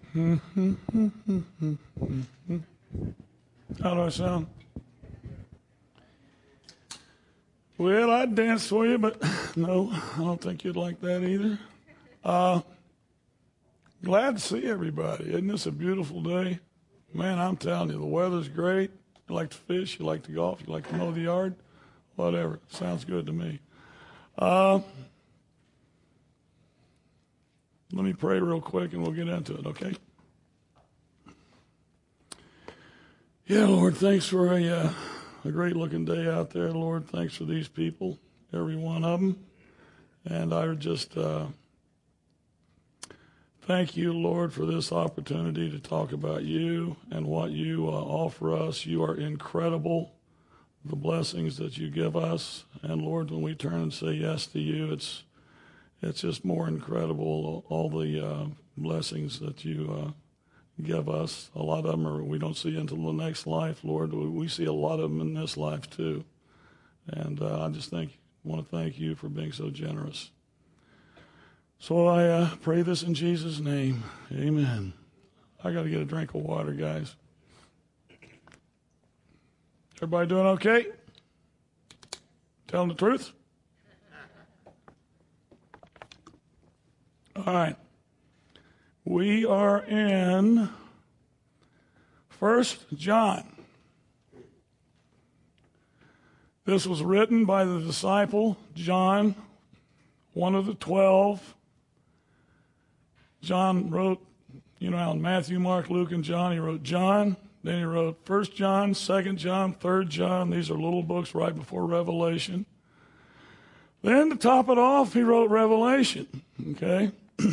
How do I sound? Well, I'd dance for you, but no, I don't think you'd like that either. Glad to see everybody. Isn't this a beautiful day? Man, I'm telling you, the weather's great. You like to fish, you like to golf, you like to mow the yard, whatever. Sounds good to me. Let me pray real quick and we'll get into it, okay? Yeah, Lord, thanks for a great-looking day out there, Lord. Thanks for these people, every one of them. And I just thank you, Lord, for this opportunity to talk about you and what you offer us. You are incredible, the blessings that you give us. And, Lord, when we turn and say yes to you, it's just more incredible, all the blessings that you give us. A lot of them we don't see until the next life, Lord. We see a lot of them in this life, too. And I just want to thank you for being so generous. So I pray this in Jesus' name. Amen. I got to get a drink of water, guys. Everybody doing okay? Telling the truth? All right. We are in 1 John. This was written by the disciple John, one of the 12. John wrote, Matthew, Mark, Luke, and John. He wrote John. Then he wrote 1 John, 2 John, 3 John. These are little books right before Revelation. Then to top it off, he wrote Revelation. Okay?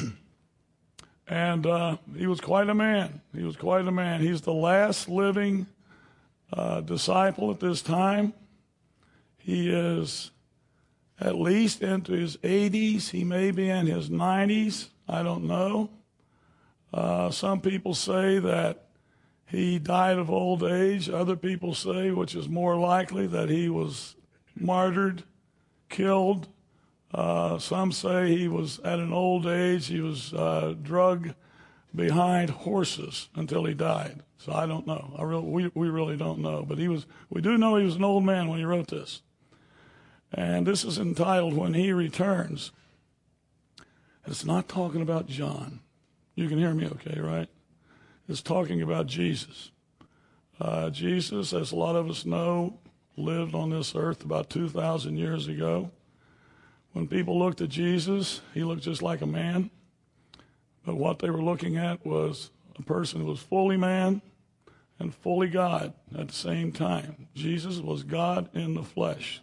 And he was quite a man. He's the last living disciple at this time. He is at least into his 80s. He may be in his 90s. I don't know. Some people say that he died of old age. Other people say, which is more likely, that he was martyred, killed. Some say he was at an old age. He was drugged behind horses until he died. So I don't know. We really don't know. But we do know he was an old man when he wrote this. And this is entitled When He Returns. It's not talking about John. You can hear me okay, right? It's talking about Jesus. Jesus, as a lot of us know, lived on this earth about 2,000 years ago. When people looked at Jesus, he looked just like a man. But what they were looking at was a person who was fully man and fully God at the same time. Jesus was God in the flesh.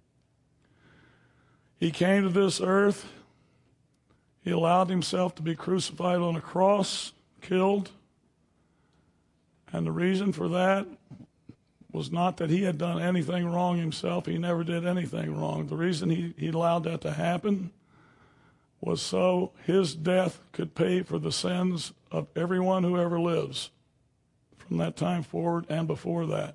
He came to this earth. He allowed himself to be crucified on a cross, killed. And the reason for that was not that he had done anything wrong himself. He never did anything wrong. The reason he allowed that to happen was so his death could pay for the sins of everyone who ever lives from that time forward and before that.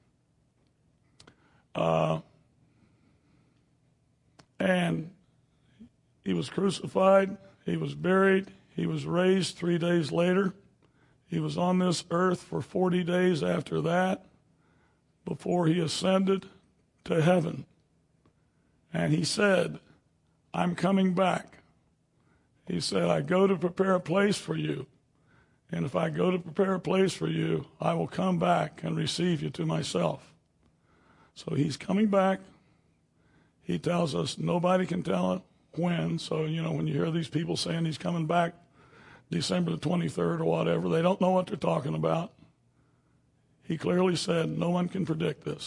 And he was crucified, he was buried, he was raised 3 days later. He was on this earth for 40 days after that before he ascended to heaven. And he said, I'm coming back. He said, I go to prepare a place for you. And if I go to prepare a place for you, I will come back and receive you to myself. So he's coming back. He tells us nobody can tell it when. So, when you hear these people saying he's coming back December the 23rd or whatever, they don't know what they're talking about. He clearly said no one can predict this.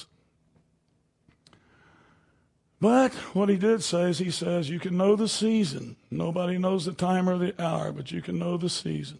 But what he did say is he says you can know the season. Nobody knows the time or the hour, but you can know the season.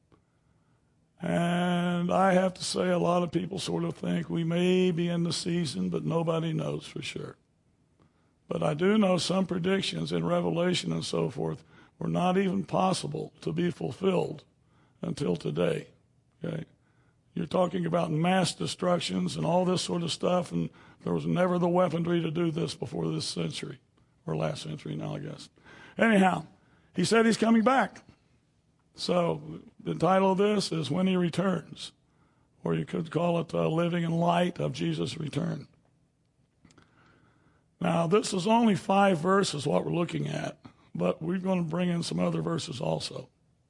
And I have to say a lot of people sort of think we may be in the season, but nobody knows for sure. But I do know some predictions in Revelation and so forth were not even possible to be fulfilled until today. Okay? You're talking about mass destructions and all this sort of stuff, and there was never the weaponry to do this before this century, or last century now, I guess. Anyhow, he said he's coming back. So the title of this is When He Returns, or you could call it Living in Light of Jesus' Return. Now, this is only 5 verses, what we're looking at, but we're going to bring in some other verses also.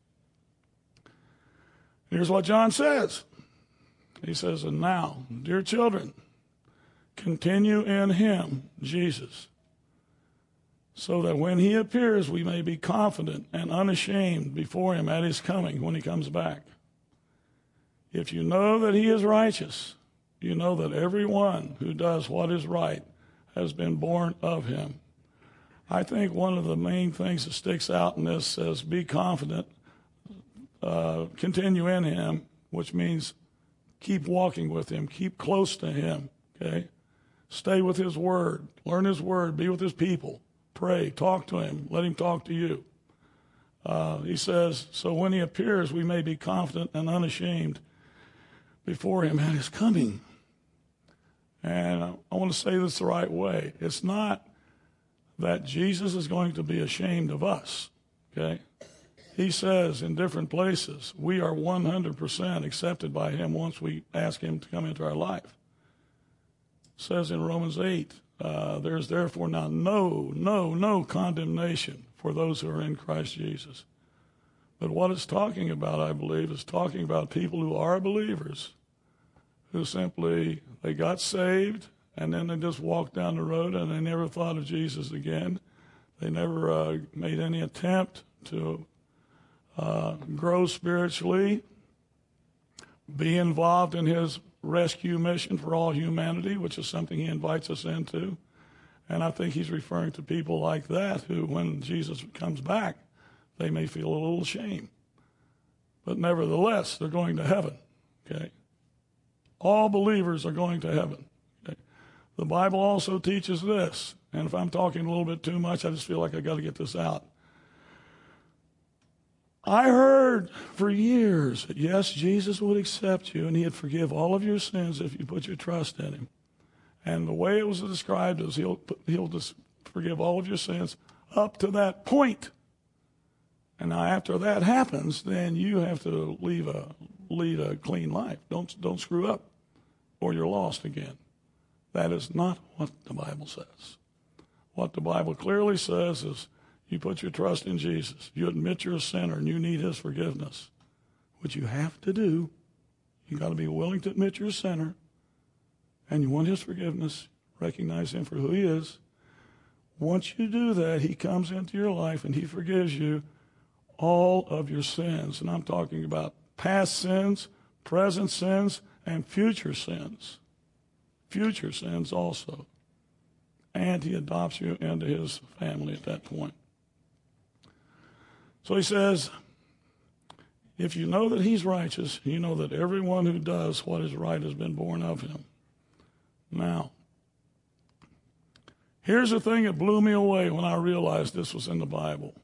Here's what John says. He says, and now, dear children, continue in Him, Jesus, so that when He appears, we may be confident and unashamed before Him at His coming when He comes back. If you know that He is righteous, you know that everyone who does what is right has been born of Him. I think one of the main things that sticks out in this says, be confident, continue in Him, which means keep walking with Him, keep close to Him, okay? Stay with His Word, learn His Word, be with His people, pray, talk to Him, let Him talk to you. He says, so when He appears, we may be confident and unashamed before Him at His coming. And I want to say this the right way. It's not that Jesus is going to be ashamed of us, okay? He says in different places, we are 100% accepted by Him once we ask Him to come into our life. It says in Romans 8, there's therefore now no condemnation for those who are in Christ Jesus. But what it's talking about, I believe, is talking about people who are believers, who simply, they got saved, and then they just walked down the road and they never thought of Jesus again. They never made any attempt to grow spiritually, be involved in His rescue mission for all humanity, which is something He invites us into. And I think He's referring to people like that who, when Jesus comes back, they may feel a little shame. But nevertheless, they're going to heaven, okay? All believers are going to heaven. Okay? The Bible also teaches this, and if I'm talking a little bit too much, I just feel like I got to get this out. I heard for years that, yes, Jesus would accept you and He'd forgive all of your sins if you put your trust in Him. And the way it was described is He'll just forgive all of your sins up to that point. And now after that happens, then you have to lead a clean life. Don't screw up, or you're lost again. That is not what the Bible says. What the Bible clearly says is you put your trust in Jesus. You admit you're a sinner and you need His forgiveness, which you have to do. You got to be willing to admit you're a sinner, and you want His forgiveness. Recognize Him for who He is. Once you do that, He comes into your life and He forgives you all of your sins. And I'm talking about past sins, present sins, and future sins. Future sins also. And He adopts you into His family at that point. So He says, if you know that He's righteous, you know that everyone who does what is right has been born of Him. Now, here's the thing that blew me away when I realized this was in the Bible.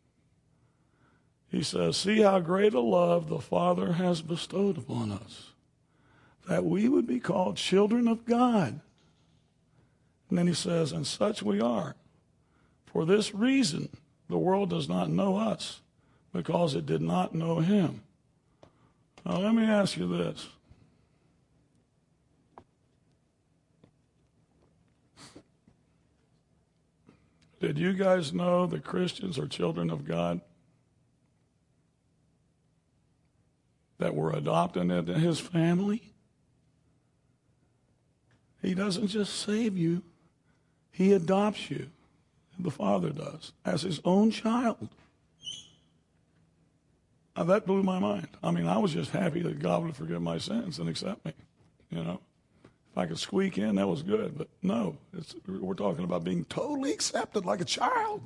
He says, see how great a love the Father has bestowed upon us, that we would be called children of God. And then He says, and such we are. For this reason, the world does not know us, because it did not know Him. Now, let me ask you this. Did you guys know that Christians are children of God? That we're adopted into His family? He doesn't just save you. He adopts you. The Father does, as His own child. Now, that blew my mind. I mean, I was just happy that God would forgive my sins and accept me. You know, if I could squeak in, that was good. But no, we're talking about being totally accepted like a child.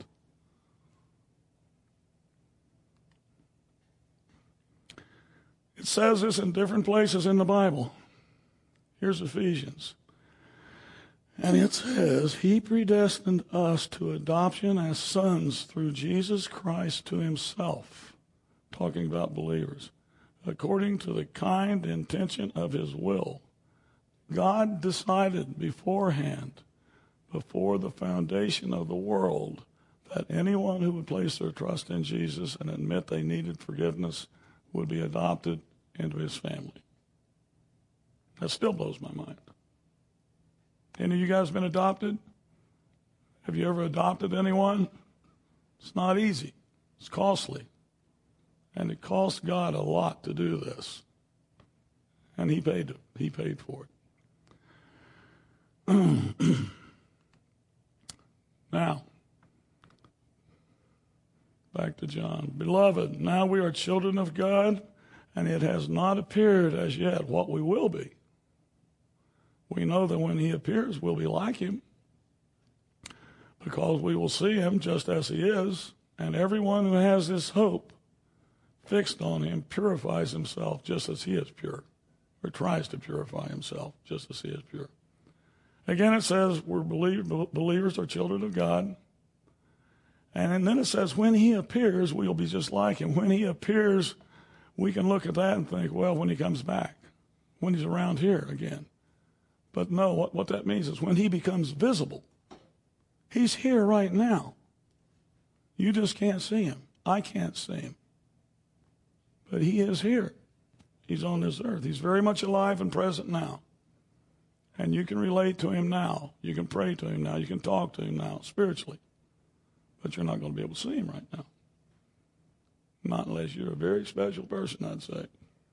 It says this in different places in the Bible. Here's Ephesians. And it says, He predestined us to adoption as sons through Jesus Christ to Himself. Talking about believers. According to the kind intention of His will. God decided beforehand, before the foundation of the world, that anyone who would place their trust in Jesus and admit they needed forgiveness would be adopted into his family. That still blows my mind. Any of you guys been adopted? Have you ever adopted anyone? It's not easy. It's costly. And it cost God a lot to do this. And he paid it. He paid for it. Now, back to John. Beloved, now we are children of God, and it has not appeared as yet what we will be. We know that when he appears, we'll be like him, because we will see him just as he is, and everyone who has this hope fixed on him purifies himself just as he is pure, or tries to purify himself just as he is pure. Again, it says we're believers are children of God. And then it says when he appears, we'll be just like him. When he appears, we can look at that and think, well, when he comes back, when he's around here again. But no, what that means is when he becomes visible. He's here right now. You just can't see him. I can't see him. But he is here. He's on this earth. He's very much alive and present now. And you can relate to him now. You can pray to him now. You can talk to him now spiritually. But you're not going to be able to see him right now. Not unless you're a very special person, I'd say.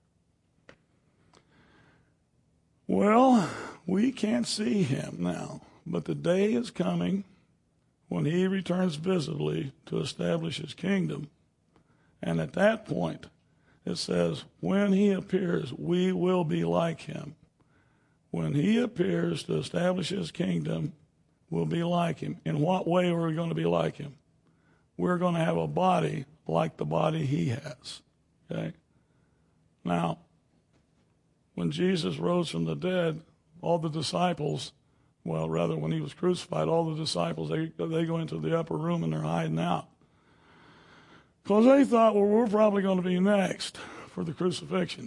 Well, we can't see him now. But the day is coming when he returns visibly to establish his kingdom. And at that point, it says, when he appears, we will be like him. When he appears to establish his kingdom, we'll be like him. In what way are we going to be like him? We're going to have a body like the body he has. Okay? Now, when Jesus rose from the dead, all the disciples, well, rather when he was crucified, all the disciples, they go into the upper room and they're hiding out. Because they thought, well, we're probably going to be next for the crucifixion.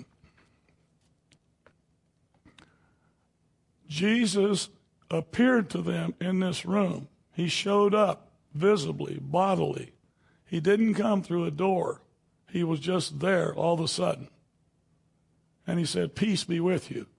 Jesus appeared to them in this room. He showed up visibly, bodily. He didn't come through a door. He was just there all of a sudden. And he said, peace be with you.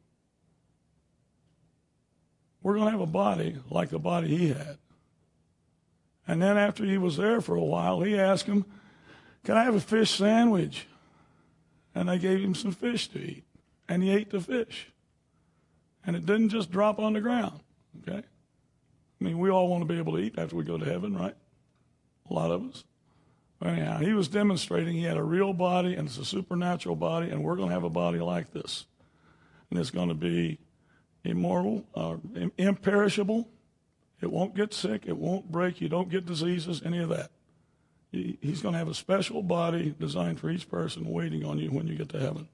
We're going to have a body like the body he had. And then after he was there for a while, he asked him, can I have a fish sandwich? And they gave him some fish to eat. And he ate the fish. And it didn't just drop on the ground, okay? I mean, we all want to be able to eat after we go to heaven, right? A lot of us. Anyhow, he was demonstrating he had a real body, and it's a supernatural body, and we're going to have a body like this. And it's going to be immortal, imperishable. It won't get sick. It won't break. You don't get diseases, any of that. He's going to have a special body designed for each person waiting on you when you get to heaven.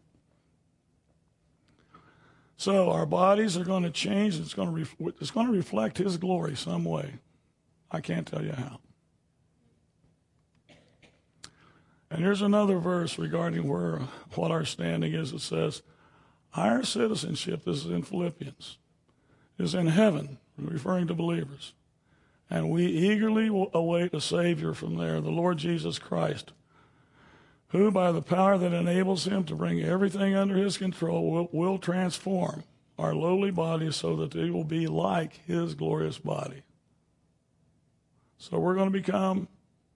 So our bodies are going to change. It's going to reflect his glory some way. I can't tell you how. And here's another verse regarding what our standing is. It says, our citizenship, this is in Philippians, is in heaven, referring to believers. And we eagerly await a Savior from there, the Lord Jesus Christ, who by the power that enables him to bring everything under his control will transform our lowly bodies so that they will be like his glorious body. So we're going to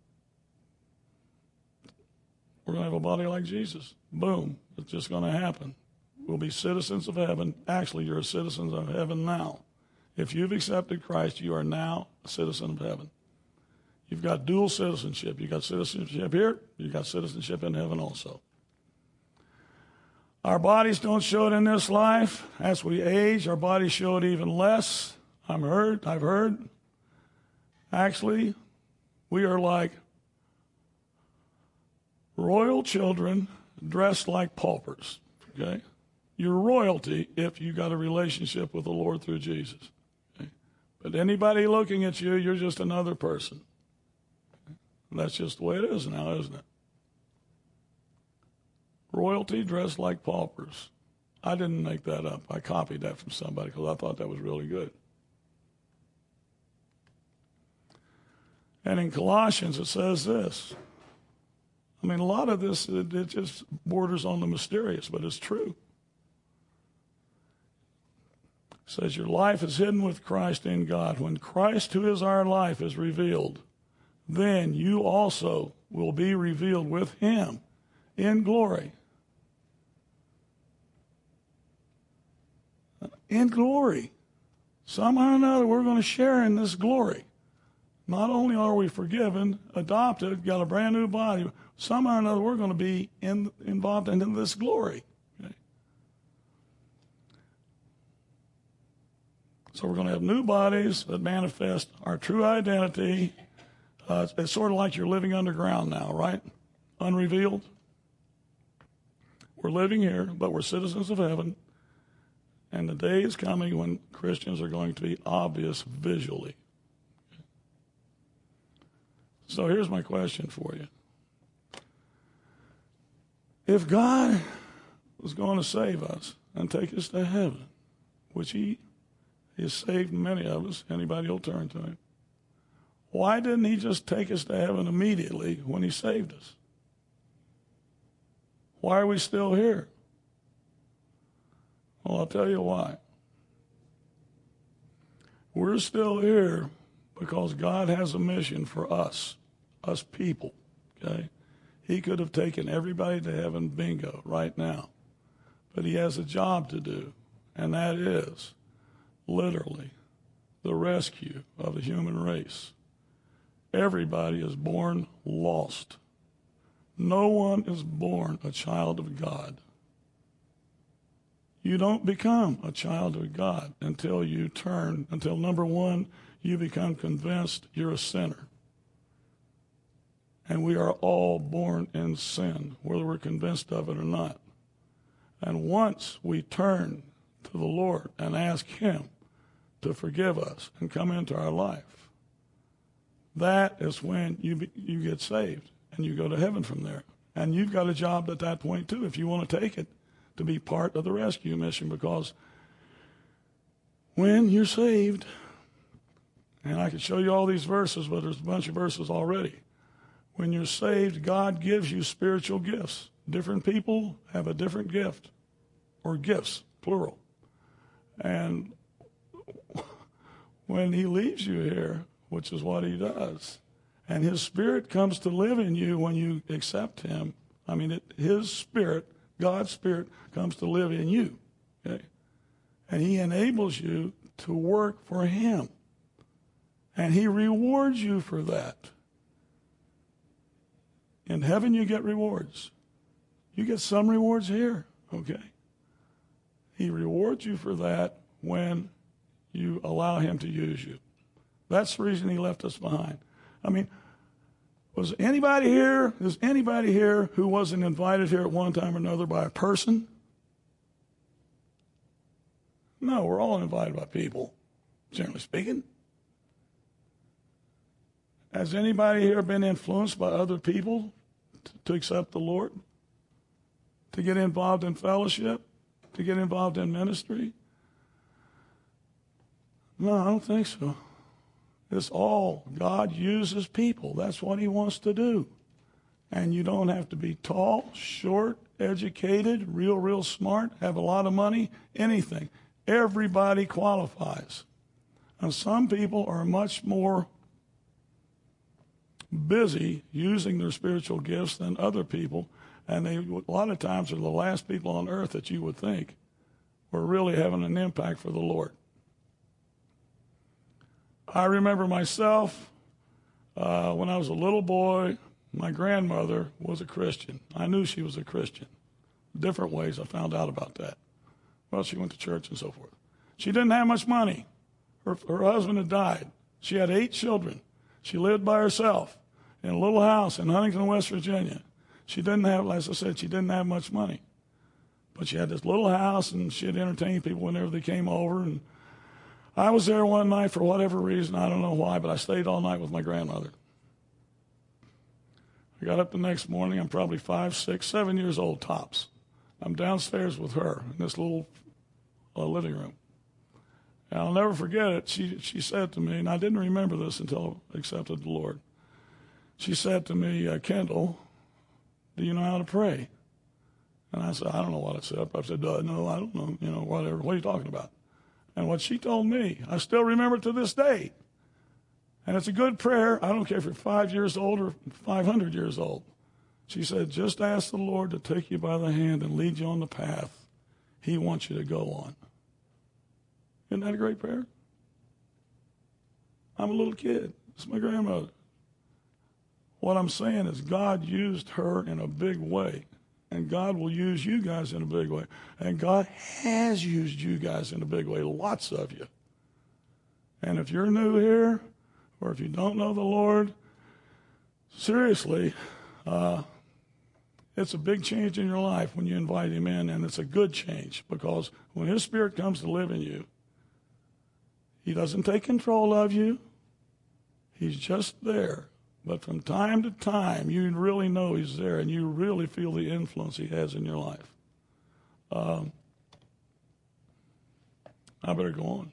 have a body like Jesus. Boom. It's just going to happen. We'll be citizens of heaven. Actually, you're a citizen of heaven now. If you've accepted Christ, you are now a citizen of heaven. You've got dual citizenship. You've got citizenship here. You've got citizenship in heaven also. Our bodies don't show it in this life. As we age, our bodies show it even less. I've heard. Actually, we are like royal children dressed like paupers. Okay? You're royalty if you got a relationship with the Lord through Jesus. Okay? But anybody looking at you, you're just another person. That's just the way it is now, isn't it? Royalty dressed like paupers. I didn't make that up. I copied that from somebody because I thought that was really good. And in Colossians, it says this. I mean, a lot of this, it just borders on the mysterious, but it's true. It says, your life is hidden with Christ in God. When Christ, who is our life, is revealed, then you also will be revealed with him in glory. In glory. Somehow or another, we're going to share in this glory. Not only are we forgiven, adopted, got a brand new body, somehow or another, we're going to be involved in this glory. Okay? So we're going to have new bodies that manifest our true identity. It's sort of like you're living underground now, right? Unrevealed. We're living here, but we're citizens of heaven. And the day is coming when Christians are going to be obvious visually. So here's my question for you. If God was going to save us and take us to heaven, which he has saved many of us, anybody will turn to him, why didn't he just take us to heaven immediately when he saved us? Why are we still here? Well, I'll tell you why. We're still here because God has a mission for us people, okay? He could have taken everybody to heaven bingo right now, but he has a job to do, and that is literally the rescue of the human race. Everybody is born lost. No one is born a child of God. You don't become a child of God until number one, you become convinced you're a sinner. And we are all born in sin, whether we're convinced of it or not. And once we turn to the Lord and ask him to forgive us and come into our life, that is when you get saved and you go to heaven from there. And you've got a job at that point too, if you want to take it, to be part of the rescue mission, because when you're saved, and I could show you all these verses, but there's a bunch of verses already. When you're saved, God gives you spiritual gifts. Different people have a different gift, or gifts, plural. And when he leaves you here, which is what he does, and his Spirit comes to live in you when you accept him, his Spirit, God's Spirit, comes to live in you. Okay? And he enables you to work for him. And he rewards you for that. In heaven, you get rewards. You get some rewards here, okay? He rewards you for that when you allow him to use you. That's the reason he left us behind. Is anybody here who wasn't invited here at one time or another by a person? No, we're all invited by people, generally speaking. Has anybody here been influenced by other people to accept the Lord? To get involved in fellowship? To get involved in ministry? No, I don't think so. It's all God uses people. That's what he wants to do. And you don't have to be tall, short, educated, real smart, have a lot of money, anything. Everybody qualifies. And some people are much more busy using their spiritual gifts than other people, and they a lot of times are the last people on earth that you would think were really having an impact for the Lord. I remember myself, when I was a little boy, my grandmother was a Christian. I knew she was a Christian. Different ways I found out about that. Well, she went to church and so forth. She didn't have much money. Her husband had died. She had 8 children. She lived by herself in a little house in Huntington, West Virginia. She didn't have, as I said, she didn't have much money. But she had this little house, and she'd entertain people whenever they came over. And I was there one night for whatever reason. I don't know why, but I stayed all night with my grandmother. I got up the next morning. I'm probably 5, 6, 7 years old, tops. I'm downstairs with her in this little living room. And I'll never forget it. She said to me, and I didn't remember this until I accepted the Lord. she said to me, Kendall, do you know how to pray? And I said, I don't know what I said. I said, no, I don't know, whatever. What are you talking about? And what she told me, I still remember to this day. And it's a good prayer. I don't care if you're 5 years old or 500 years old. She said, just ask the Lord to take you by the hand and lead you on the path He wants you to go on. Isn't that a great prayer? I'm a little kid. It's my grandmother. What I'm saying is God used her in a big way. And God will use you guys in a big way. And God has used you guys in a big way, lots of you. And if you're new here, or if you don't know the Lord, seriously, it's a big change in your life when you invite Him in, and it's a good change, because when His Spirit comes to live in you, He doesn't take control of you. He's just there. But from time to time, you really know He's there, and you really feel the influence He has in your life. I better go on.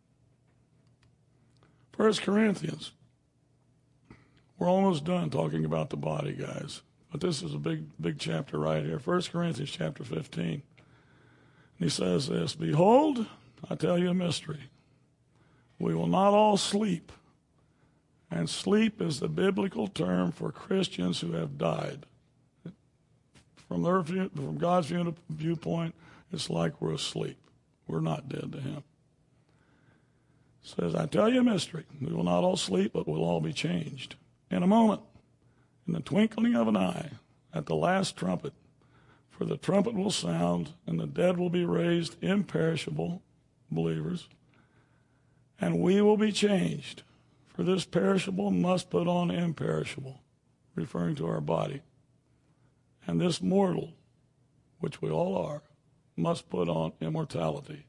1 Corinthians. We're almost done talking about the body, guys. But this is a big chapter right here. 1 Corinthians chapter 15. And he says this, behold, I tell you a mystery. We will not all sleep. And sleep is the biblical term for Christians who have died. From God's viewpoint, it's like we're asleep. We're not dead to Him. It says, I tell you a mystery. We will not all sleep, but we'll all be changed. In a moment, in the twinkling of an eye, at the last trumpet. For the trumpet will sound, and the dead will be raised imperishable, believers, and we will be changed. For this perishable must put on imperishable, referring to our body. And this mortal, which we all are, must put on immortality.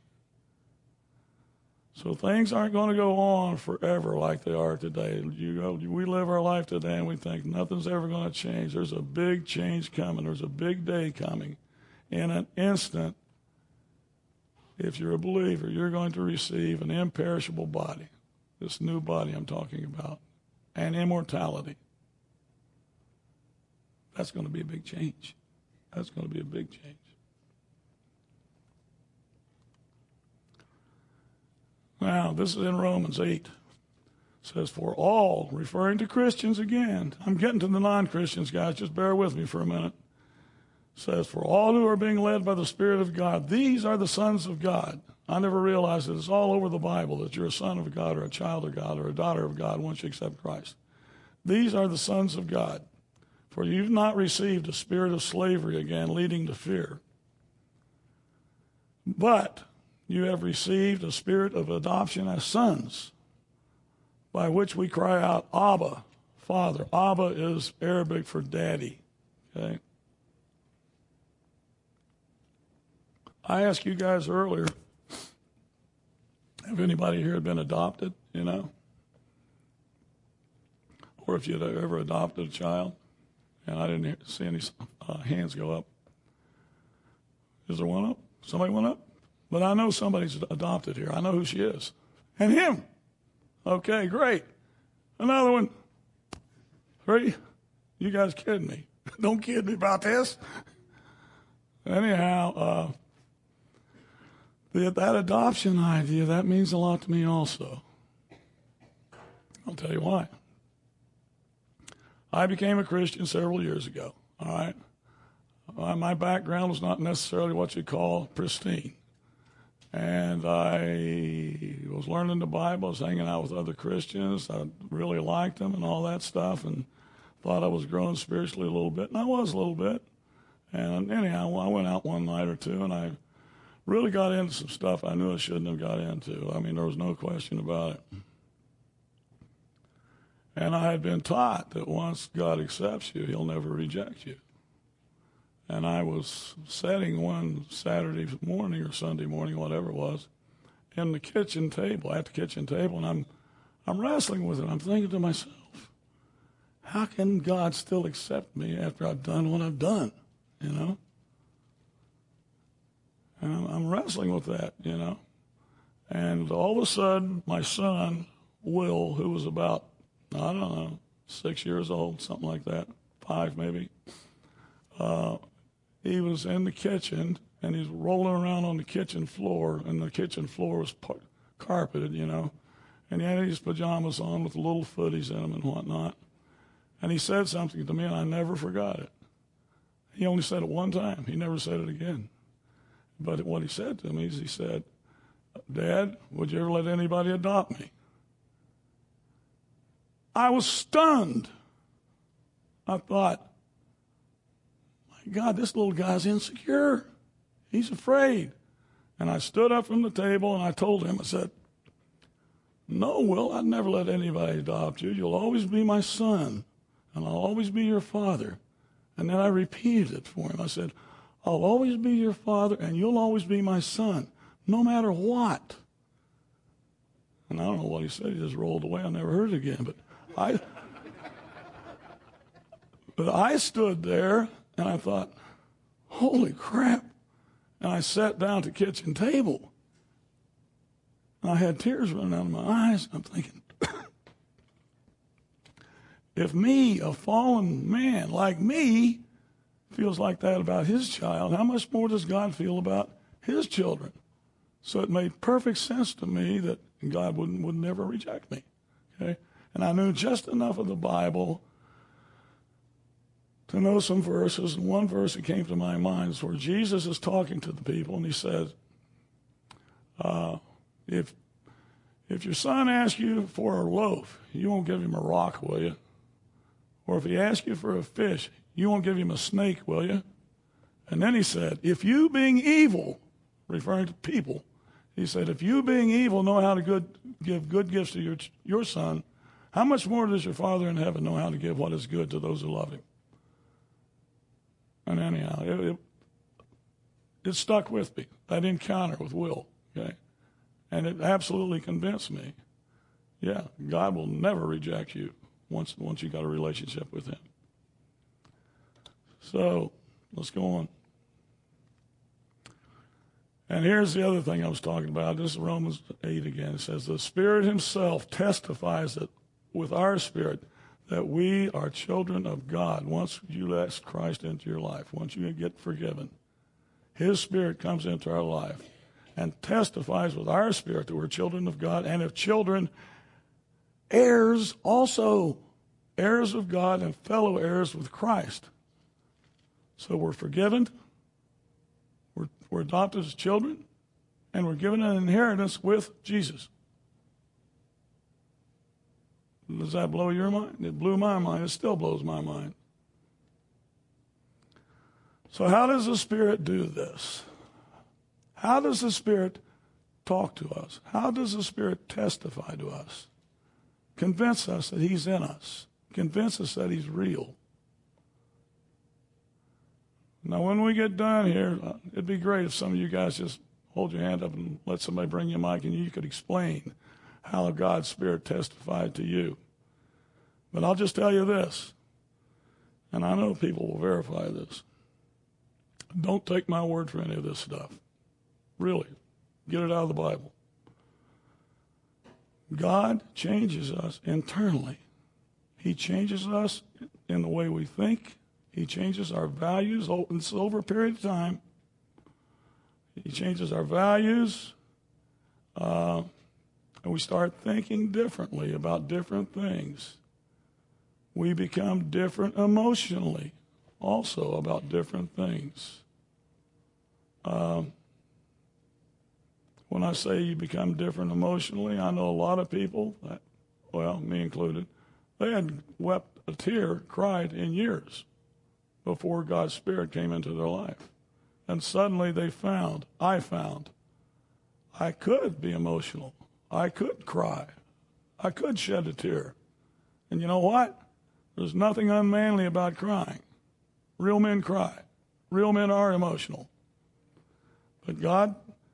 So things aren't going to go on forever like they are today. We live our life today and we think nothing's ever going to change. There's a big change coming. There's a big day coming. In an instant, if you're a believer, you're going to receive an imperishable body, this new body I'm talking about, and immortality. That's going to be a big change. That's going to be a big change. Now, this is in Romans 8. It says, for all, referring to Christians again. I'm getting to the non-Christians, guys. Just bear with me for a minute. It says, for all who are being led by the Spirit of God, these are the sons of God. I never realized that it's all over the Bible that you're a son of God or a child of God or a daughter of God once you accept Christ. These are the sons of God. For you've not received a spirit of slavery again, leading to fear. But you have received a spirit of adoption as sons, by which we cry out, Abba, Father. Abba is Arabic for daddy. Okay. I asked you guys earlier, if anybody here had been adopted, or if you'd ever adopted a child, and I didn't see any hands go up. Is there one up? Somebody went up? But I know somebody's adopted here. I know who she is. And him. Okay, great. Another one. 3. You guys kidding me. Don't kid me about this. Anyhow, that adoption idea, that means a lot to me also. I'll tell you why. I became a Christian several years ago, all right? My background was not necessarily what you call pristine. And I was learning the Bible. I was hanging out with other Christians. I really liked them and all that stuff, and thought I was growing spiritually a little bit, and I was a little bit. And anyhow, I went out one night or two, and I really got into some stuff I knew I shouldn't have got into. I mean, there was no question about it. And I had been taught that once God accepts you, He'll never reject you. And I was sitting one Saturday morning or Sunday morning, whatever it was, at the kitchen table, and I'm wrestling with it. I'm thinking to myself, how can God still accept me after I've done what I've done, And I'm wrestling with that, And all of a sudden, my son, Will, who was about, 6 6 years old, something like that, 5 maybe. He was in the kitchen, and he's rolling around on the kitchen floor, and the kitchen floor was carpeted, and he had his pajamas on with little footies in them and whatnot. And he said something to me, and I never forgot it. He only said it one time. He never said it again. But what he said to me is he said, "Dad, would you ever let anybody adopt me?" I was stunned. I thought, my God, this little guy's insecure. He's afraid. And I stood up from the table and I told him, I said, "No, Will, I'd never let anybody adopt you. You'll always be my son, and I'll always be your father." And then I repeated it for him. I said, "I'll always be your father, and you'll always be my son, no matter what." And I don't know what he said. He just rolled away. I never heard it again. But I stood there, and I thought, holy crap. And I sat down at the kitchen table. And I had tears running out of my eyes. I'm thinking, if me, a fallen man like me, feels like that about his child, how much more does God feel about his children? So it made perfect sense to me that God would never reject me. Okay? And I knew just enough of the Bible to know some verses. And one verse that came to my mind is where Jesus is talking to the people, and he says, if your son asks you for a loaf, you won't give him a rock, will you? Or if he asks you for a fish, you won't give him a snake, will you? And then he said, if you being evil, referring to people, he said, if you being evil know how to give good gifts to your son, how much more does your Father in heaven know how to give what is good to those who love him? And anyhow, it stuck with me, that encounter with Will, okay? And it absolutely convinced me, yeah, God will never reject you once you got a relationship with him. So let's go on. And here's the other thing I was talking about. This is Romans 8 again. It says, the Spirit himself testifies that with our spirit that we are children of God. Once you ask Christ into your life, once you get forgiven, his Spirit comes into our life and testifies with our spirit that we're children of God. And if children, heirs also, heirs of God and fellow heirs with Christ. So we're forgiven, we're adopted as children, and we're given an inheritance with Jesus. Does that blow your mind? It blew my mind. It still blows my mind. So how does the Spirit do this? How does the Spirit talk to us? How does the Spirit testify to us? Convince us that he's in us. Convince us that he's real. Now, when we get done here, it'd be great if some of you guys just hold your hand up and let somebody bring you a mic and you could explain how God's Spirit testified to you. But I'll just tell you this, and I know people will verify this. Don't take my word for any of this stuff. Really. Get it out of the Bible. God changes us internally. He changes us in the way we think. He changes our values. It's over a period of time. He changes our values. And we start thinking differently about different things. We become different emotionally also about different things. When I say you become different emotionally, I know a lot of people, well, me included, they had wept a tear, cried in years before God's Spirit came into their life. And suddenly I found, I could be emotional. I could cry. I could shed a tear. And you know what? There's nothing unmanly about crying. Real men cry. Real men are emotional. But God,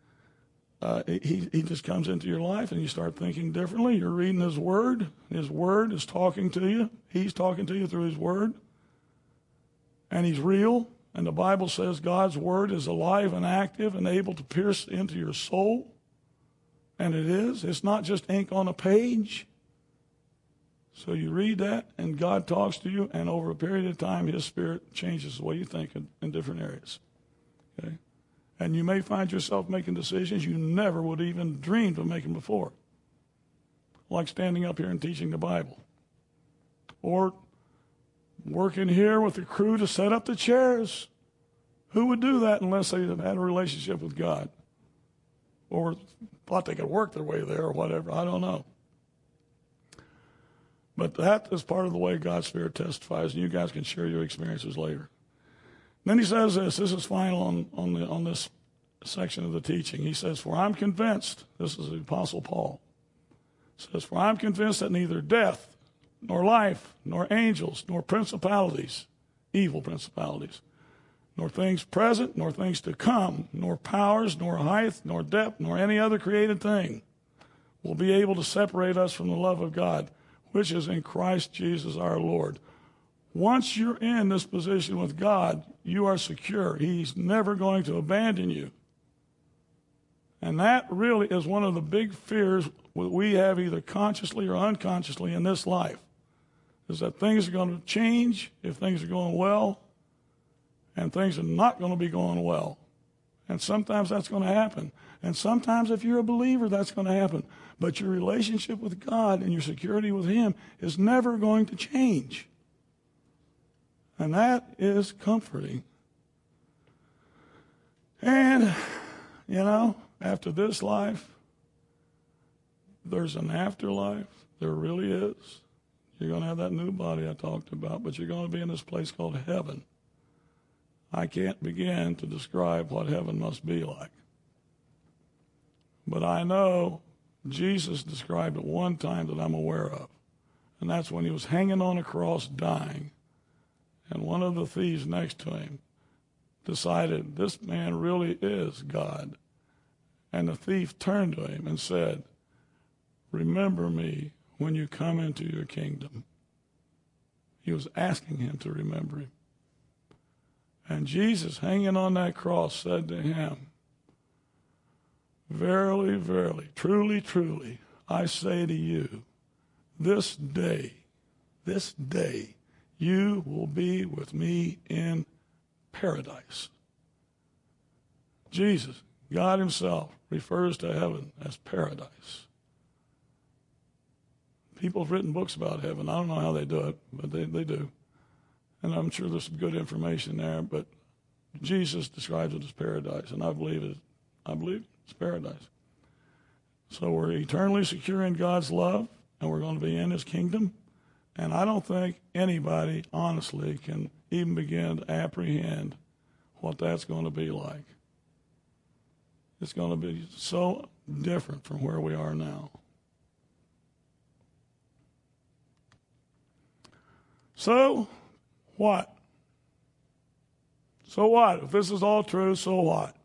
he just comes into your life and you start thinking differently. You're reading his word. His word is talking to you. He's talking to you through his word. And he's real. And the Bible says God's word is alive and active and able to pierce into your soul. And it is. It's not just ink on a page. So you read that, and God talks to you, and over a period of time, His Spirit changes the way you think in different areas. Okay? And you may find yourself making decisions you never would even dreamed of making before, like standing up here and teaching the Bible, or working here with the crew to set up the chairs. Who would do that unless they had a relationship with God, or thought they could work their way there or whatever? I don't know. But that is part of the way God's Spirit testifies, and you guys can share your experiences later. Then he says this is final on this section of the teaching. He says, for I'm convinced, this is the Apostle Paul, says, for I'm convinced that neither death, nor life, nor angels, nor principalities, evil principalities, nor things present, nor things to come, nor powers, nor height, nor depth, nor any other created thing will be able to separate us from the love of God, which is in Christ Jesus our Lord. Once you're in this position with God, you are secure. He's never going to abandon you. And that really is one of the big fears we have, either consciously or unconsciously, in this life, is that things are going to change if things are going well, and things are not going to be going well. And sometimes that's going to happen. And sometimes if you're a believer, that's going to happen. But your relationship with God and your security with Him is never going to change. And that is comforting. And, after this life, there's an afterlife. There really is. You're going to have that new body I talked about, but you're going to be in this place called heaven. I can't begin to describe what heaven must be like. But I know Jesus described it one time that I'm aware of, and that's when He was hanging on a cross dying, and one of the thieves next to Him decided this man really is God. And the thief turned to Him and said, remember me when you come into your kingdom. He was asking him to remember Him. And Jesus, hanging on that cross, said to him, verily, verily, truly, truly, I say to you, this day, you will be with me in paradise. Jesus, God Himself, refers to heaven as paradise. People have written books about heaven. I don't know how they do it, but they do. And I'm sure there's some good information there, but Jesus describes it as paradise, and I believe it's paradise. So we're eternally secure in God's love, and we're going to be in His kingdom. And I don't think anybody, honestly, can even begin to apprehend what that's going to be like. It's going to be so different from where we are now. So what? So what? If this is all true, so what?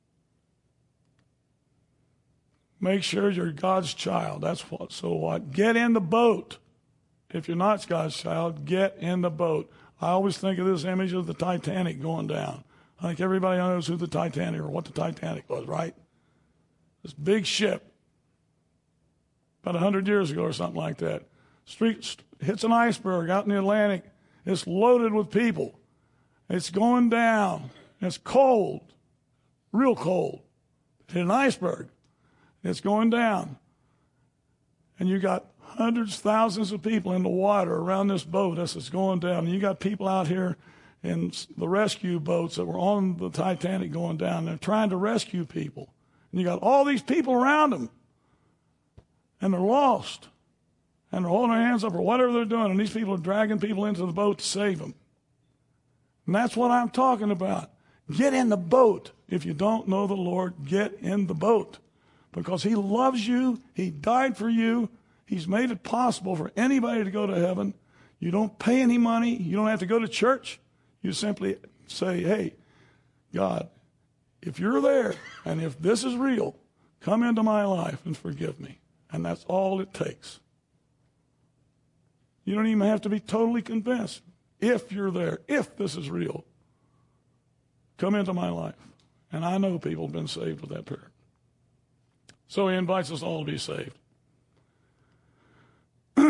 Make sure you're God's child. That's what. So what? Get in the boat. If you're not God's child, get in the boat. I always think of this image of the Titanic going down. I think everybody knows who the Titanic or what the Titanic was, right? This big ship, about 100 years ago or something like that, hits an iceberg out in the Atlantic. It's loaded with people. It's going down. It's cold, real cold. It hit an iceberg. It's going down. And you got hundreds, thousands of people in the water around this boat as it's going down. And you got people out here in the rescue boats that were on the Titanic going down. They're trying to rescue people. And you got all these people around them. And they're lost. And they're holding their hands up or whatever they're doing. And these people are dragging people into the boat to save them. And that's what I'm talking about. Get in the boat. If you don't know the Lord, get in the boat. Because He loves you. He died for you. He's made it possible for anybody to go to heaven. You don't pay any money. You don't have to go to church. You simply say, hey, God, if you're there and if this is real, come into my life and forgive me. And that's all it takes. You don't even have to be totally convinced. If you're there, if this is real, come into my life. And I know people have been saved with that prayer. So He invites us all to be saved.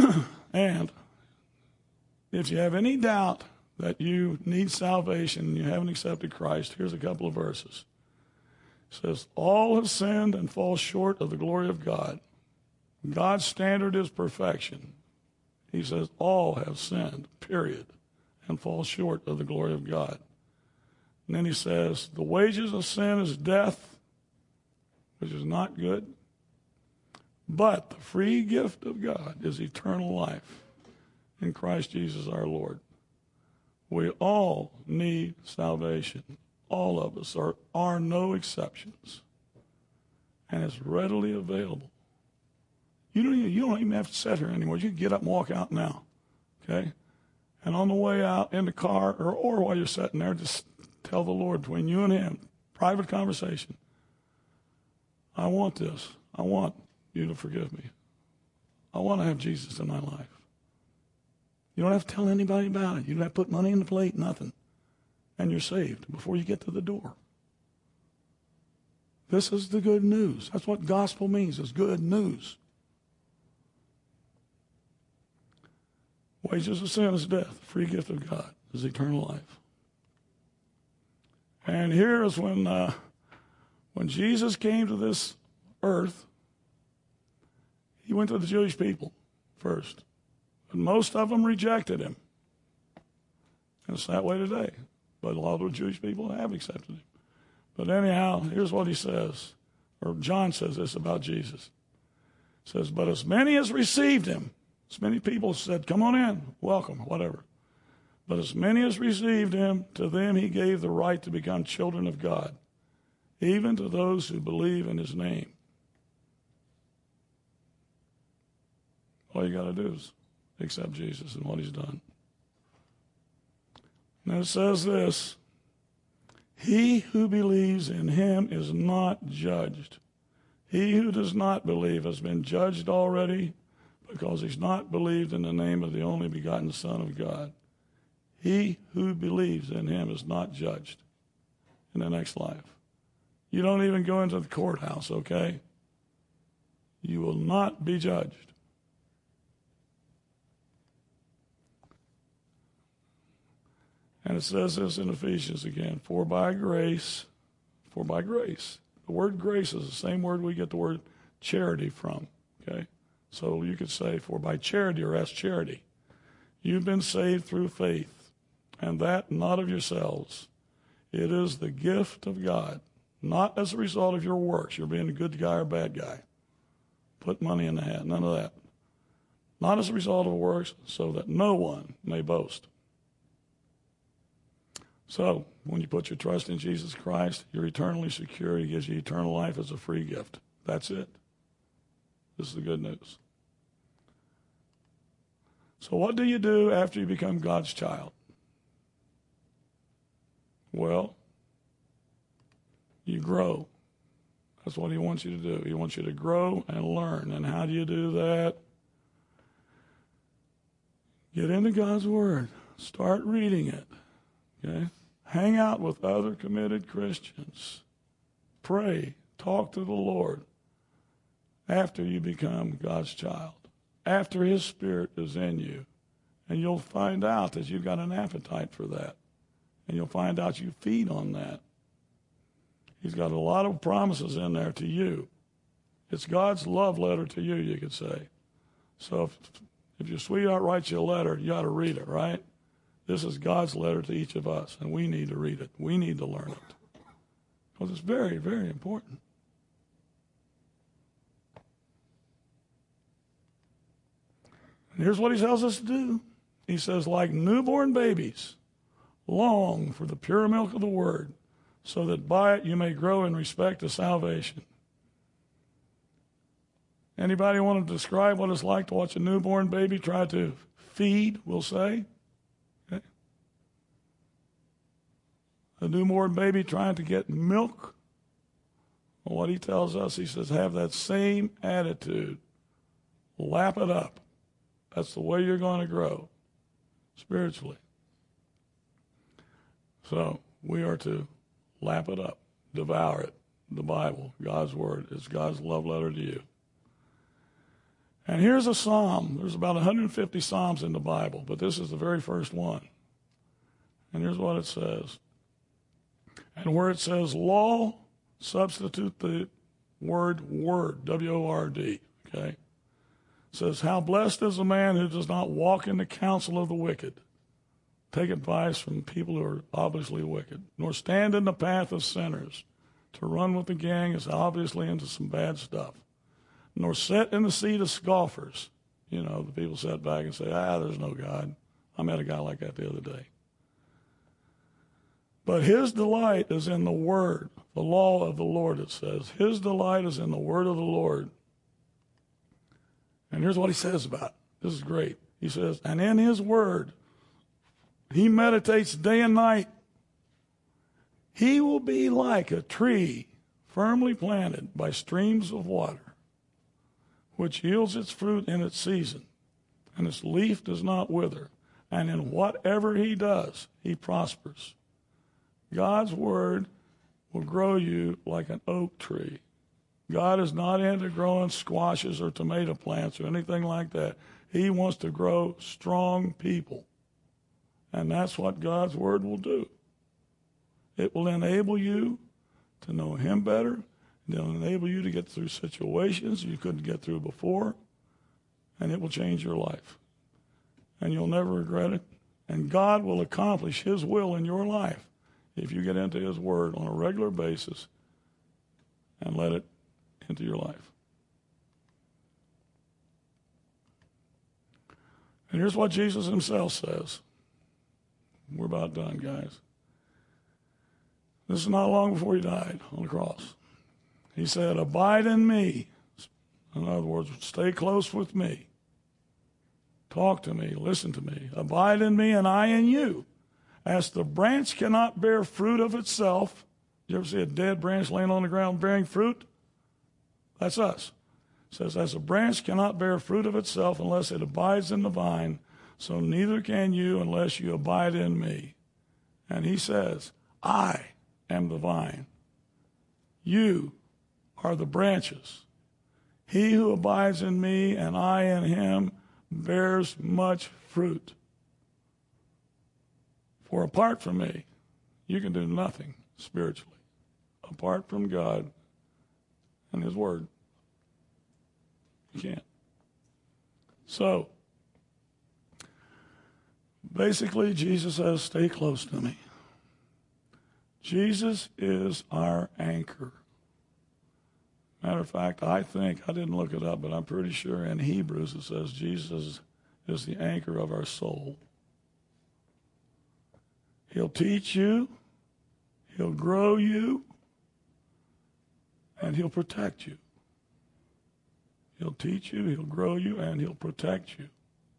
And if you have any doubt that you need salvation and you haven't accepted Christ, here's a couple of verses. It says, all have sinned and fall short of the glory of God. God's standard is perfection. He says all have sinned, period, and fall short of the glory of God. And then he says, the wages of sin is death, which is not good. But the free gift of God is eternal life in Christ Jesus our Lord. We all need salvation. All of us are no exceptions. And it's readily available. You don't even have to sit here anymore. You can get up and walk out now. Okay? And on the way out in the car or while you're sitting there, just tell the Lord between you and him, private conversation, I want this. I want you to forgive me. I want to have Jesus in my life. You don't have to tell anybody about it. You don't have to put money in the plate, nothing. And you're saved before you get to the door. This is the good news. That's what gospel means. It's good news. Wages of sin is death. The free gift of God is eternal life. And here is when Jesus came to this earth, he went to the Jewish people first. And most of them rejected him. And it's that way today. But a lot of the Jewish people have accepted him. But anyhow, here's what he says, or John says this about Jesus. He says, but as many as received him, as many people said, come on in, welcome, whatever. But as many as received him, to them he gave the right to become children of God, even to those who believe in his name. All you got to do is accept Jesus and what he's done. And it says this, he who believes in him is not judged. He who does not believe has been judged already because he's not believed in the name of the only begotten Son of God. He who believes in him is not judged in the next life. You don't even go into the courthouse, okay? You will not be judged. And it says this in Ephesians again, for by grace. The word grace is the same word we get the word charity from, okay? So you could say, for by charity or as charity. You've been saved through faith, and that not of yourselves. It is the gift of God, not as a result of your works. You're being a good guy or bad guy. Put money in the hat, none of that. Not as a result of works, so that no one may boast. So, when you put your trust in Jesus Christ, you're eternally secure. He gives you eternal life as a free gift. That's it. This is the good news. So what do you do after you become God's child? Well, you grow. That's what he wants you to do. He wants you to grow and learn. And how do you do that? Get into God's Word. Start reading it. Okay? Hang out with other committed Christians. Pray. Talk to the Lord after you become God's child. After his Spirit is in you. And you'll find out that you've got an appetite for that. And you'll find out you feed on that. He's got a lot of promises in there to you. It's God's love letter to you, you could say. So if your sweetheart writes you a letter, you ought to read it, right? This is God's letter to each of us, and we need to read it. We need to learn it. Because it's very, very important. And here's what he tells us to do. He says, like newborn babies, long for the pure milk of the Word, so that by it you may grow in respect to salvation. Anybody want to describe what it's like to watch a newborn baby try to feed, we'll say? Okay. A newborn baby trying to get milk. Well, what he tells us, he says, have that same attitude. Lap it up. That's the way you're going to grow spiritually. So we are to lap it up, devour it. The Bible, God's Word, is God's love letter to you. And here's a psalm. There's about 150 psalms in the Bible, but this is the very first one. And here's what it says. And where it says law, substitute the word, W-O-R-D, okay? It says, how blessed is the man who does not walk in the counsel of the wicked, take advice from people who are obviously wicked, nor stand in the path of sinners. To run with the gang is obviously into some bad stuff. Nor sit in the seat of scoffers. You know, the people sit back and say, there's no God. I met a guy like that the other day. But his delight is in the word, the law of the Lord, it says. His delight is in the word of the Lord. And here's what he says about it. This is great. He says, and in his word, he meditates day and night. He will be like a tree firmly planted by streams of water, which yields its fruit in its season, and its leaf does not wither. And in whatever he does, he prospers. God's word will grow you like an oak tree. God is not into growing squashes or tomato plants or anything like that. He wants to grow strong people. And that's what God's word will do. It will enable you to know him better. It'll enable you to get through situations you couldn't get through before. And it will change your life. And you'll never regret it. And God will accomplish his will in your life if you get into his word on a regular basis and let it into your life. And here's what Jesus himself says. We're about done, guys. This is not long before he died on the cross. He said, abide in me. In other words, stay close with me. Talk to me, listen to me. Abide in me and I in you. As the branch cannot bear fruit of itself. You ever see a dead branch laying on the ground bearing fruit? That's us. It says, as a branch cannot bear fruit of itself unless it abides in the vine, so neither can you unless you abide in me. And he says, I am the vine. You are the branches. He who abides in me and I in him bears much fruit. For apart from me, you can do nothing spiritually. Apart from God and his word, you can't. So, basically, Jesus says, stay close to me. Jesus is our anchor. Matter of fact, I didn't look it up, but I'm pretty sure in Hebrews it says Jesus is the anchor of our soul. He'll teach you, he'll grow you, and he'll protect you. He'll teach you, he'll grow you, and he'll protect you.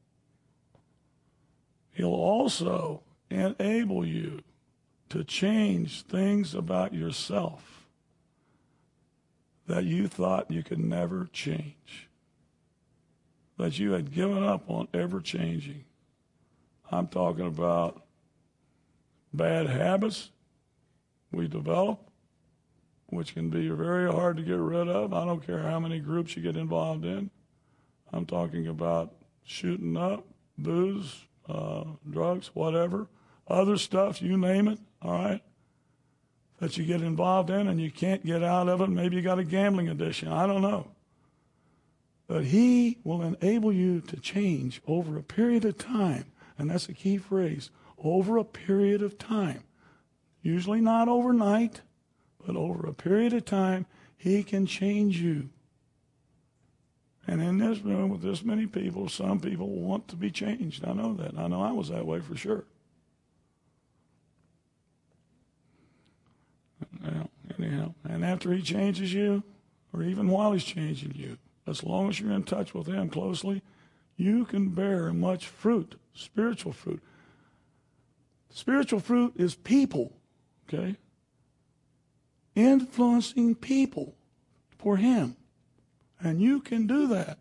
He'll also enable you to change things about yourself that you thought you could never change, that you had given up on ever changing. I'm talking about bad habits we develop, which can be very hard to get rid of. I don't care how many groups you get involved in. I'm talking about shooting up, booze, drugs, whatever, other stuff, you name it, all right, that you get involved in and you can't get out of it. Maybe you got a gambling addiction. I don't know. But he will enable you to change over a period of time. And that's a key phrase, over a period of time. Usually not overnight, but over a period of time, he can change you. And in this room with this many people, some people want to be changed. I know that. I know I was that way for sure. Well, anyhow, and after he changes you, or even while he's changing you, as long as you're in touch with him closely, you can bear much fruit, spiritual fruit. Spiritual fruit is people, okay? Influencing people for him. And you can do that.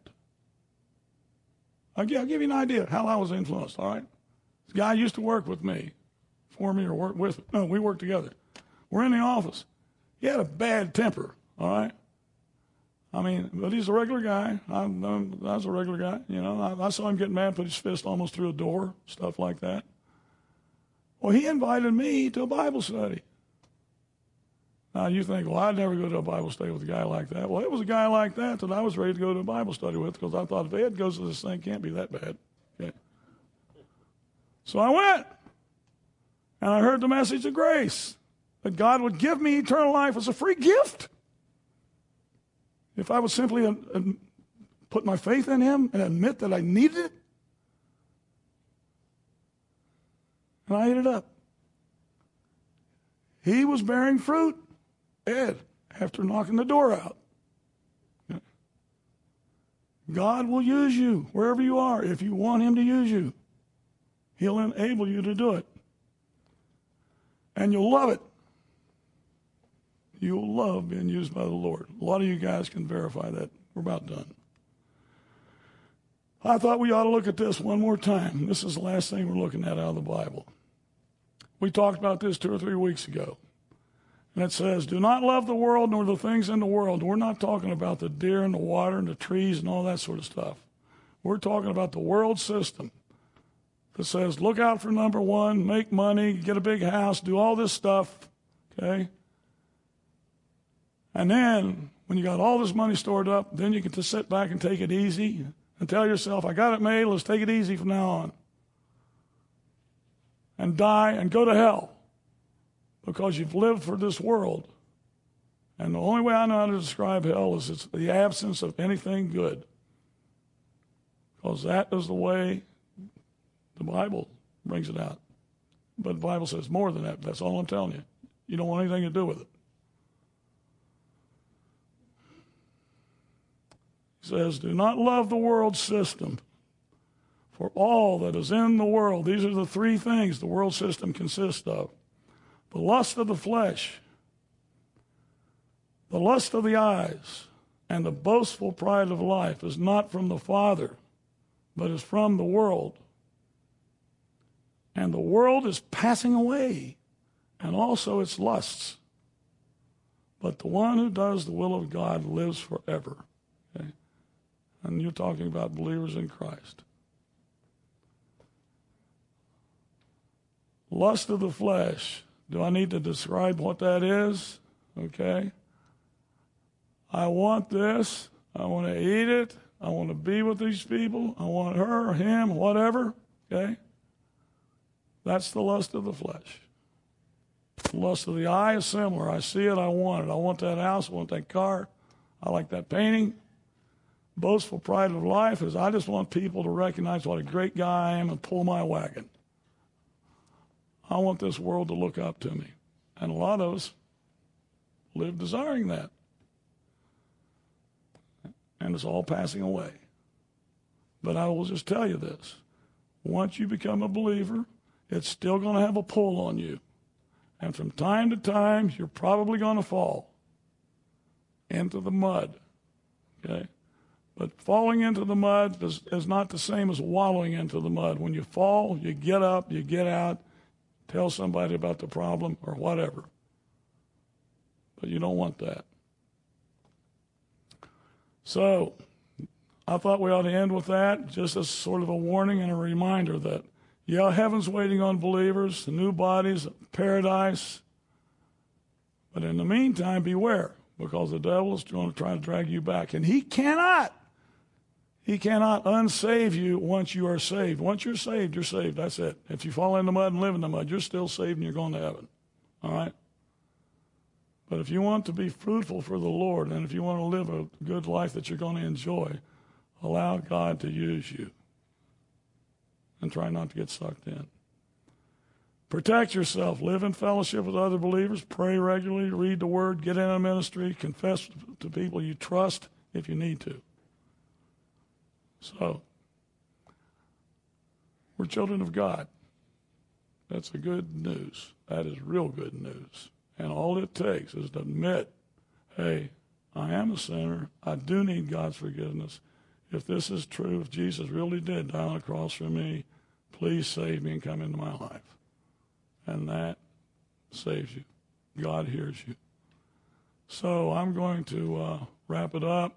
I'll give you an idea of how I was influenced, all right? This guy used to work with me, for me or work with me. No, we worked together. We're in the office. He had a bad temper, all right? I mean, but he's a regular guy. I was a regular guy. You know, I saw him get mad, put his fist almost through a door, stuff like that. Well, he invited me to a Bible study. Now, you think, well, I'd never go to a Bible study with a guy like that. Well, it was a guy like that I was ready to go to a Bible study with because I thought if Ed goes to this thing, it can't be that bad. Okay. So I went, and I heard the message of grace, that God would give me eternal life as a free gift if I would simply put my faith in him and admit that I needed it. And I ate it up. He was bearing fruit, Ed, after knocking the door out. God will use you wherever you are if you want him to use you. He'll enable you to do it. And you'll love it. You'll love being used by the Lord. A lot of you guys can verify that. We're about done. I thought we ought to look at this one more time. This is the last thing we're looking at out of the Bible. We talked about this 2 or 3 weeks ago. And it says, do not love the world nor the things in the world. We're not talking about the deer and the water and the trees and all that sort of stuff. We're talking about the world system that says, look out for number one, make money, get a big house, do all this stuff, okay? And then, when you got all this money stored up, then you get to sit back and take it easy and tell yourself, I got it made, let's take it easy from now on. And die and go to hell because you've lived for this world. And the only way I know how to describe hell is it's the absence of anything good. Because that is the way the Bible brings it out. But the Bible says more than that. That's all I'm telling you. You don't want anything to do with it. He says, do not love the world system. For all that is in the world, these are the three things the world system consists of. The lust of the flesh, the lust of the eyes, and the boastful pride of life is not from the Father, but is from the world. And the world is passing away, and also its lusts. But the one who does the will of God lives forever. Okay? And you're talking about believers in Christ. Lust of the flesh. Do I need to describe what that is? Okay. I want this. I want to eat it. I want to be with these people. I want her, him, whatever. Okay. That's the lust of the flesh. The lust of the eye is similar. I see it. I want it. I want that house. I want that car. I like that painting. Boastful pride of life is I just want people to recognize what a great guy I am and pull my wagon. I want this world to look up to me. And a lot of us live desiring that. And it's all passing away. But I will just tell you this. Once you become a believer, it's still going to have a pull on you. And from time to time, you're probably going to fall into the mud. Okay? But falling into the mud is not the same as wallowing into the mud. When you fall, you get up, you get out, tell somebody about the problem or whatever. But you don't want that. So, I thought we ought to end with that, just as sort of a warning and a reminder that, yeah, heaven's waiting on believers, new bodies, paradise. But in the meantime, beware, because the devil is going to try to drag you back. And he cannot unsave you once you are saved. Once you're saved, you're saved. That's it. If you fall in the mud and live in the mud, you're still saved and you're going to heaven. All right? But if you want to be fruitful for the Lord, and if you want to live a good life that you're going to enjoy, allow God to use you. And try not to get sucked in. Protect yourself. Live in fellowship with other believers. Pray regularly. Read the Word. Get in a ministry. Confess to people you trust if you need to. So, we're children of God. That's the good news. That is real good news. And all it takes is to admit, hey, I am a sinner. I do need God's forgiveness. If this is true, if Jesus really did die on the cross for me, please save me and come into my life. And that saves you. God hears you. So I'm going to wrap it up.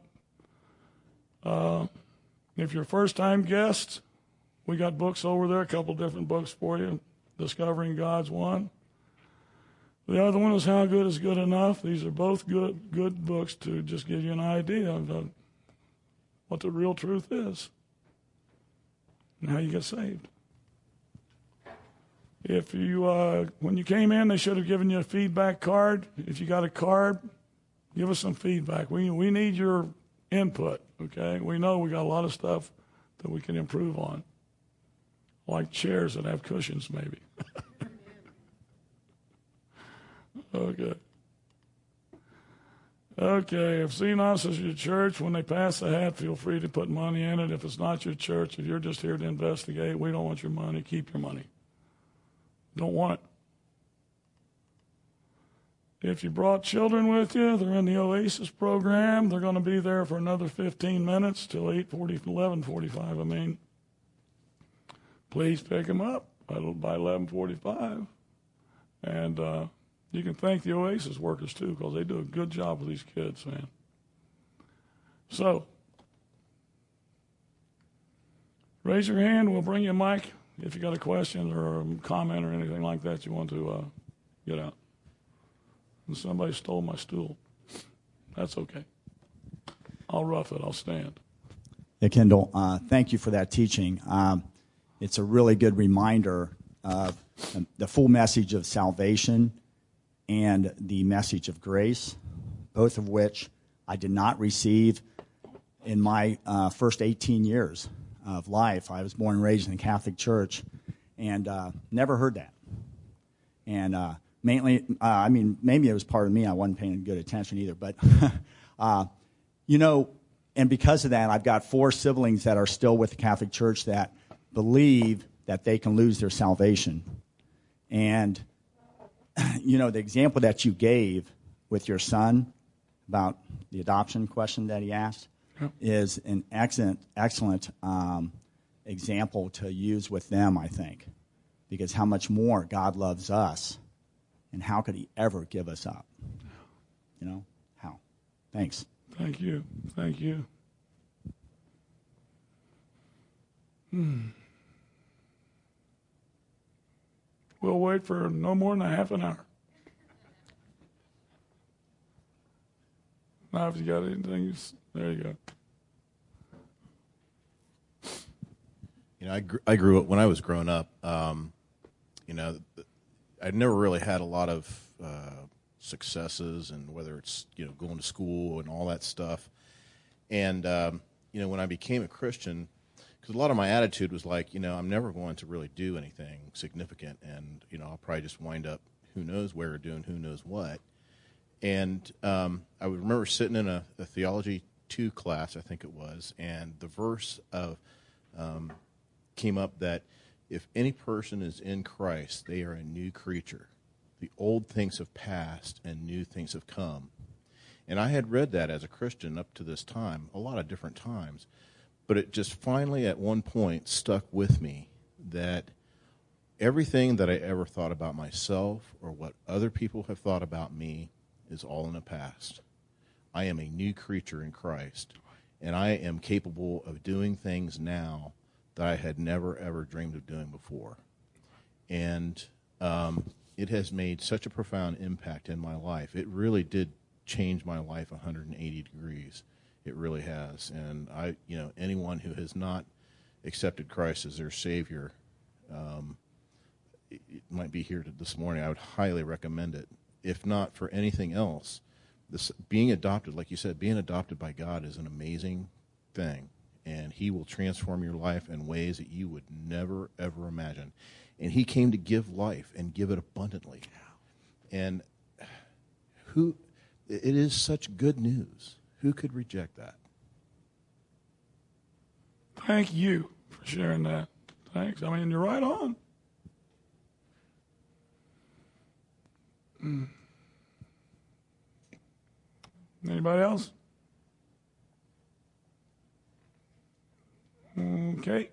If you're a first-time guest, we got books over there, a couple different books for you. Discovering God's one. The other one is How Good is Good Enough. These are both good books to just give you an idea of what the real truth is and how you get saved. If you, when you came in, they should have given you a feedback card. If you got a card, give us some feedback. We need your input, okay? We know we got a lot of stuff that we can improve on, like chairs that have cushions, maybe. Okay. Okay, if CNOS is your church, when they pass the hat, feel free to put money in it. If it's not your church, if you're just here to investigate, we don't want your money. Keep your money. Don't want it. If you brought children with you, they're in the Oasis program. They're going to be there for another 15 minutes till 11:45, I mean. Please pick them up by 11:45. And you can thank the Oasis workers, too, because they do a good job with these kids, man. So, raise your hand. We'll bring you a mic if you got a question or a comment or anything like that you want to get out. And somebody stole my stool. That's okay. I'll rough it. I'll stand. Yeah, Kendall, thank you for that teaching. It's a really good reminder of the full message of salvation and the message of grace, both of which I did not receive in my first 18 years of life. I was born and raised in the Catholic Church and never heard that. And mainly, maybe it was part of me. I wasn't paying good attention either. But, and because of that, I've got 4 siblings that are still with the Catholic Church that believe that they can lose their salvation. And the example that you gave with your son about the adoption question that he asked is an excellent example to use with them, I think, because how much more God loves us, and how could he ever give us up? How? Thanks. Thank you. Thank you. We'll wait for no more than a half an hour. Now, if you got anything, there you go. I grew up when I was growing up. I'd never really had a lot of successes, and whether it's going to school and all that stuff. And when I became a Christian, because a lot of my attitude was like, I'm never going to really do anything significant, and I'll probably just wind up who knows where, doing who knows what. And I would remember sitting in a Theology 2 class, I think it was, and the verse came up that if any person is in Christ, they are a new creature. The old things have passed and new things have come. And I had read that as a Christian up to this time, a lot of different times. But it just finally at one point stuck with me that everything that I ever thought about myself or what other people have thought about me is all in the past. I am a new creature in Christ, and I am capable of doing things now that I had never, ever dreamed of doing before. And it has made such a profound impact in my life. It really did change my life 180 degrees. It really has. And anyone who has not accepted Christ as their Savior, it might be here this morning. I would highly recommend it. If not for anything else, being adopted, like you said, being adopted by God is an amazing thing. And he will transform your life in ways that you would never, ever imagine. And he came to give life and give it abundantly. And it is such good news. Who could reject that? Thank you for sharing that. Thanks. You're right on. Anybody else? Okay.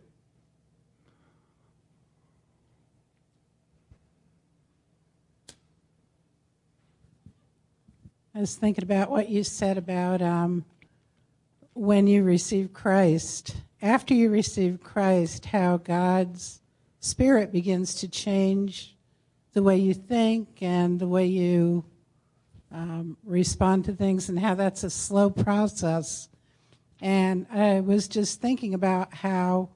was thinking about what you said about when you receive Christ. After you receive Christ, how God's Spirit begins to change the way you think and the way you respond to things, and how that's a slow process. And I was just thinking about how,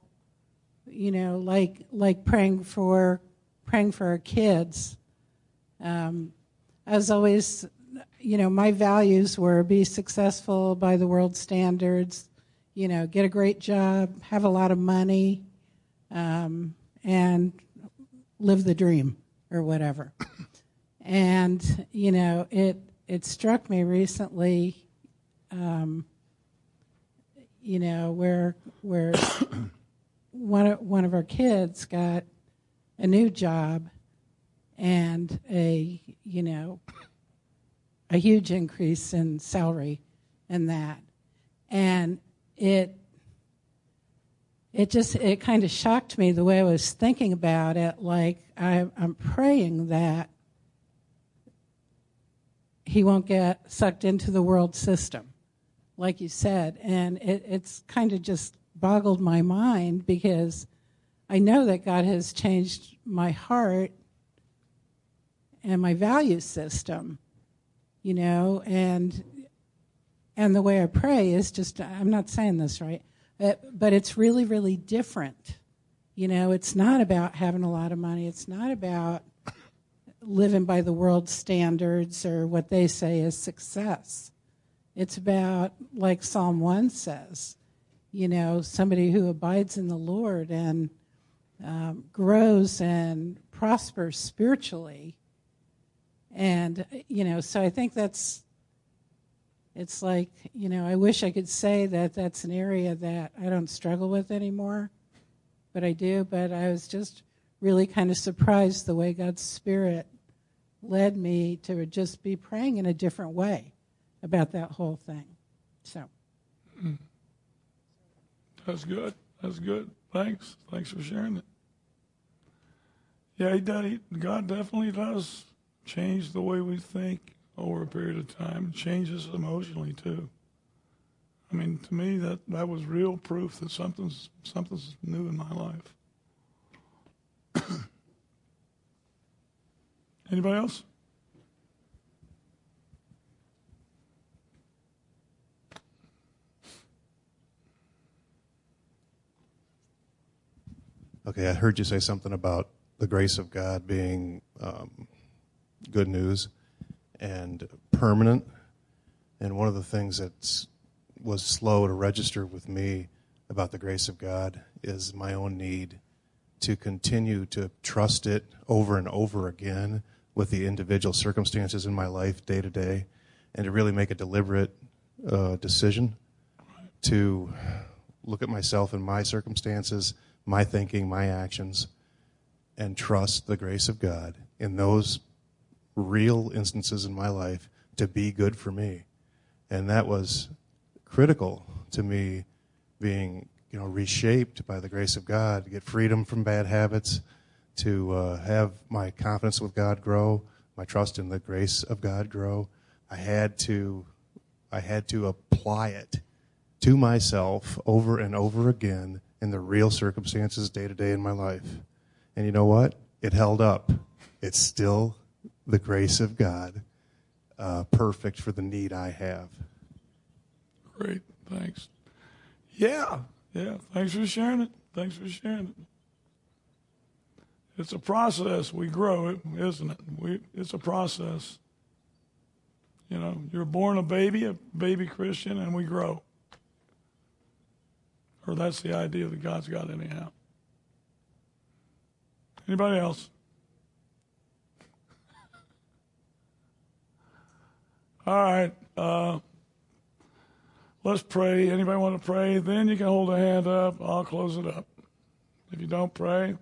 like praying for our kids. I was always, my values were be successful by the world standards, get a great job, have a lot of money, and live the dream or whatever. And, it struck me recently, where one of our kids got a new job and a huge increase in salary and that. And it kind of shocked me the way I was thinking about it. Like, I'm praying that he won't get sucked into the world system, like you said. And it's kind of just boggled my mind, because I know that God has changed my heart and my value system, and the way I pray is just, I'm not saying this right, but it's really, really different. It's not about having a lot of money. It's not about living by the world standards or what they say is success. It's about, like Psalm 1 says, somebody who abides in the Lord and grows and prospers spiritually. And, so I think it's like, I wish I could say that that's an area that I don't struggle with anymore, but I do. But I was just really kind of surprised the way God's Spirit led me to just be praying in a different way about that whole thing. So. That's good. That's good. Thanks. Thanks for sharing it. Yeah, God definitely does change the way we think over a period of time. It changes emotionally too. I mean, to me, that was real proof that something's new in my life. Anybody else? Okay, I heard you say something about the grace of God being good news and permanent. And one of the things that was slow to register with me about the grace of God is my own need to continue to trust it over and over again with the individual circumstances in my life day to day, and to really make a deliberate decision to look at myself and my circumstances, my thinking, my actions, and trust the grace of God in those real instances in my life to be good for me. And that was critical to me being, reshaped by the grace of God, to get freedom from bad habits, to have my confidence with God grow, my trust in the grace of God grow. I had to apply it to myself over and over again in the real circumstances day to day in my life. And you know what? It held up. It's still the grace of God, perfect for the need I have. Great. Thanks. Yeah. Thanks for sharing it. It's a process. We grow, isn't it? It's a process. You're born a baby Christian, and we grow. Or that's the idea that God's got anyhow. Anybody else? All right. Let's pray. Anybody want to pray? Then you can hold a hand up. I'll close it up. If you don't pray,